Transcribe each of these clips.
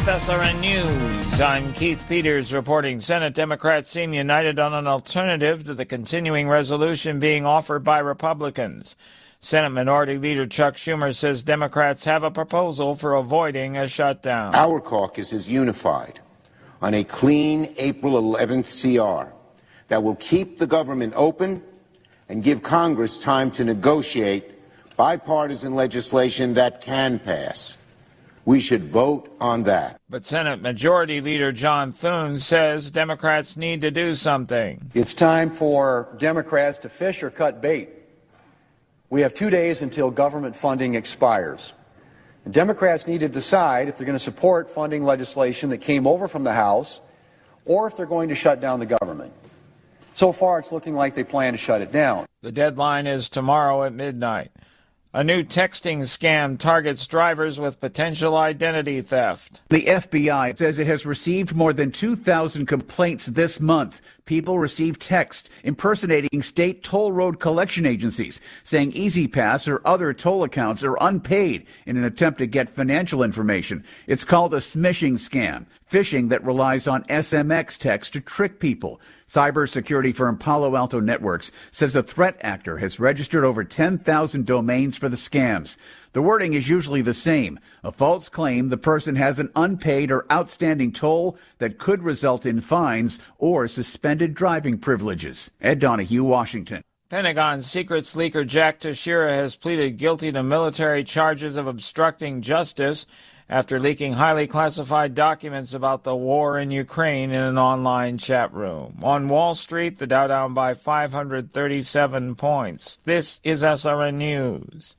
With SRN News, I'm Keith Peters reporting Senate Democrats seem united on an alternative to the continuing resolution being offered by Republicans. Senate Minority Leader Chuck Schumer says Democrats have a proposal for avoiding a shutdown. Our caucus is unified on a clean April 11th CR that will keep the government open and give Congress time to negotiate bipartisan legislation that can pass. We should vote on that. But Senate Majority Leader John Thune says Democrats need to do something. It's time for Democrats to fish or cut bait. We have 2 days until government funding expires. And Democrats need to decide if they're going to support funding legislation that came over from the House or if they're going to shut down the government. So far, it's looking like they plan to shut it down. The deadline is tomorrow at midnight. A new texting scam targets drivers with potential identity theft. The FBI says it has received more than 2,000 complaints this month. People receive text impersonating state toll road collection agencies, saying E-ZPass or other toll accounts are unpaid in an attempt to get financial information. It's called a smishing scam, phishing that relies on SMX text to trick people. Cybersecurity firm Palo Alto Networks says a threat actor has registered over 10,000 domains for the scams. The wording is usually the same. A false claim the person has an unpaid or outstanding toll that could result in fines or suspended driving privileges. Ed Donahue, Washington. Pentagon secrets leaker Jack Teixeira has pleaded guilty to military charges of obstructing justice after leaking highly classified documents about the war in Ukraine in an online chat room. On Wall Street, the Dow down by 537 points. This is SRN News.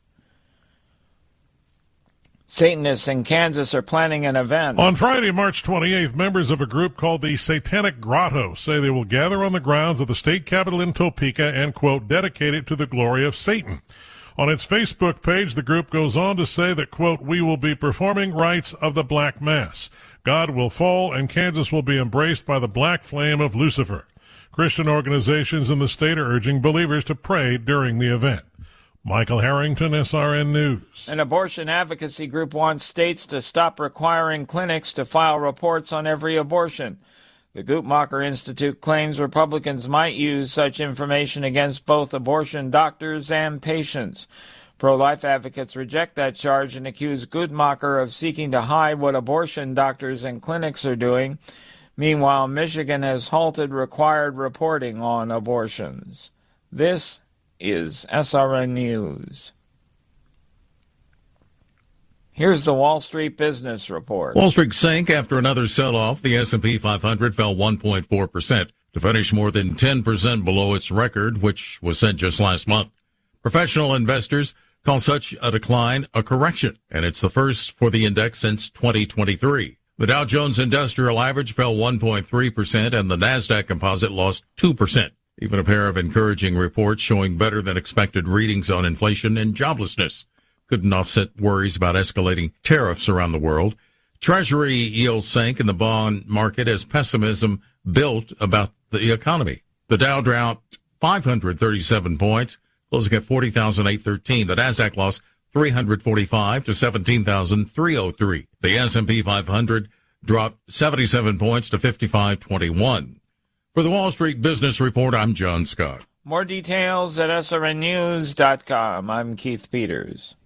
Satanists in Kansas are planning an event. On Friday, March 28th, members of a group called the Satanic Grotto say they will gather on the grounds of the state capitol in Topeka and, quote, dedicate it to the glory of Satan. On its Facebook page, the group goes on to say that, quote, we will be performing rites of the Black Mass. God will fall and Kansas will be embraced by the black flame of Lucifer. Christian organizations in the state are urging believers to pray during the event. Michael Harrington, SRN News. An abortion advocacy group wants states to stop requiring clinics to file reports on every abortion. The Guttmacher Institute claims Republicans might use such information against both abortion doctors and patients. Pro-life advocates reject that charge and accuse Guttmacher of seeking to hide what abortion doctors and clinics are doing. Meanwhile, Michigan has halted required reporting on abortions. This is SRN News. Here's the Wall Street Business Report. Wall Street sank after another sell-off. The S&P 500 fell 1.4% to finish more than 10% below its record, which was set just last month. Professional investors call such a decline a correction, and it's the first for the index since 2023. The Dow Jones Industrial Average fell 1.3%, and the Nasdaq Composite lost 2%. Even a pair of encouraging reports showing better than expected readings on inflation and joblessness couldn't offset worries about escalating tariffs around the world. Treasury yields sank in the bond market as pessimism built about the economy. The Dow dropped 537 points, closing at 40,813. The Nasdaq lost 345 to 17,303. The S&P 500 dropped 77 points to 5521. For the Wall Street Business Report, I'm John Scott. More details at srnnews.com. I'm Keith Peters.